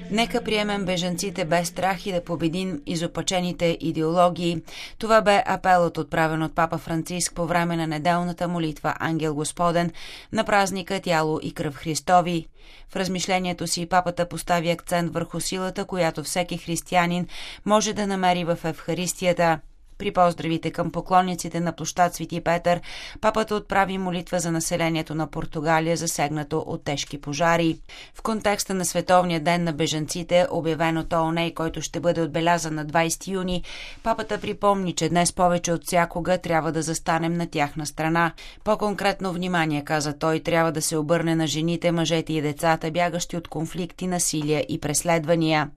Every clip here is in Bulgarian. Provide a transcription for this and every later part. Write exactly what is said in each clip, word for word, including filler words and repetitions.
Нека приемем бежанците без страх и да победим изопачените идеологии. Това бе апелът, отправен от папа Франциск по време на неделната молитва Ангел Господен на празника Тяло и кръв Христови. В размишлението си папата постави акцент върху силата, която всеки християнин може да намери в Евхаристията. При поздравите към поклонниците на площад Свети Петър, папата отправи молитва за населението на Португалия, засегнато от тежки пожари. В контекста на Световния ден на бежанците, обявен от ООН, който ще бъде отбелязан на двадесети юни, папата припомни, че днес повече от всякога трябва да застанем на тяхна страна. По-конкретно внимание, каза той, трябва да се обърне на жените, мъжете и децата, бягащи от конфликти, насилие и преследвания.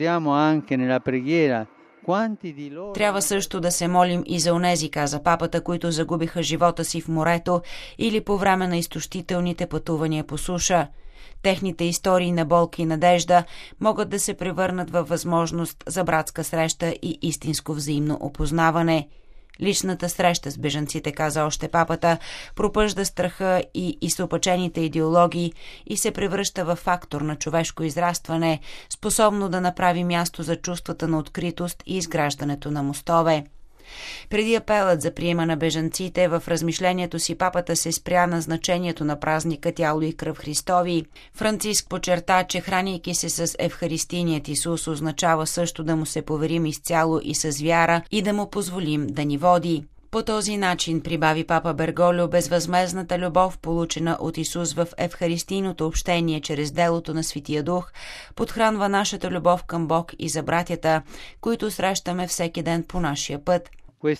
Трябва също да се молим и за онези, каза папата, които загубиха живота си в морето или по време на изтощителните пътувания по суша. Техните истории на болка и надежда могат да се превърнат във възможност за братска среща и истинско взаимно опознаване. Личната среща с бежанците, каза още папата, пропъжда страха и изопачените идеологии и се превръща в фактор на човешко израстване, способно да направи място за чувствата на откритост и изграждането на мостове. Преди апелът за приема на бежанците, в размишлението си папата се спря на значението на празника Тяло и кръв Христови. Франциск подчерта, че храняйки се с Евхаристийният Исус означава също да му се поверим изцяло и с вяра и да му позволим да ни води. По този начин, прибави папа Берголио, безвъзмездната любов, получена от Исус в евхаристийното общение чрез делото на Светия Дух, подхранва нашата любов към Бог и за братята, които срещаме всеки ден по нашия път.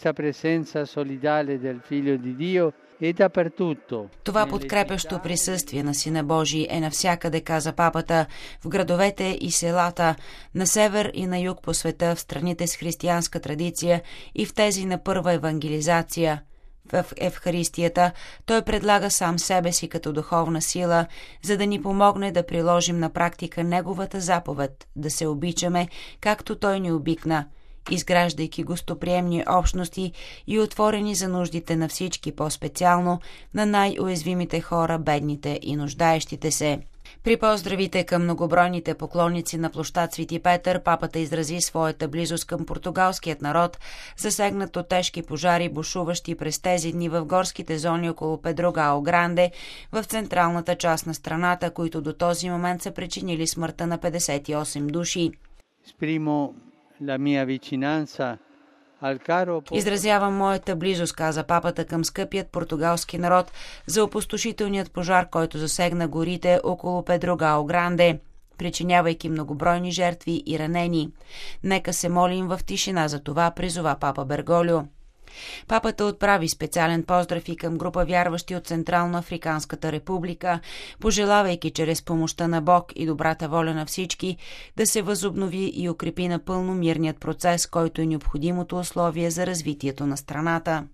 Това подкрепящо присъствие на Сина Божий е навсякъде, каза папата, в градовете и селата, на север и на юг по света, в страните с християнска традиция и в тези на първа евангелизация. В Евхаристията той предлага сам себе си като духовна сила, за да ни помогне да приложим на практика неговата заповед, да се обичаме, както той ни обикна, изграждайки гостоприемни общности и отворени за нуждите на всички, по-специално на най-уязвимите хора, бедните и нуждаещите се. При поздравите към многобройните поклонници на площад Свети Петър, папата изрази своята близост към португалският народ, засегнат от тежки пожари, бушуващи през тези дни в горските зони около Педрогао Гранде, в централната част на страната, които до този момент са причинили смъртта на петдесет и осем души. Изразявам моята близост, каза папата, към скъпият португалски народ за опустошителният пожар, който засегна горите около Педрогао Гранде, причинявайки многобройни жертви и ранени. Нека се молим в тишина за това, призова папа Берголио. Папата отправи специален поздрав и към група вярващи от Централно-Африканската република, пожелавайки чрез помощта на Бог и добрата воля на всички да се възобнови и укрепи напълно мирният процес, който е необходимото условие за развитието на страната.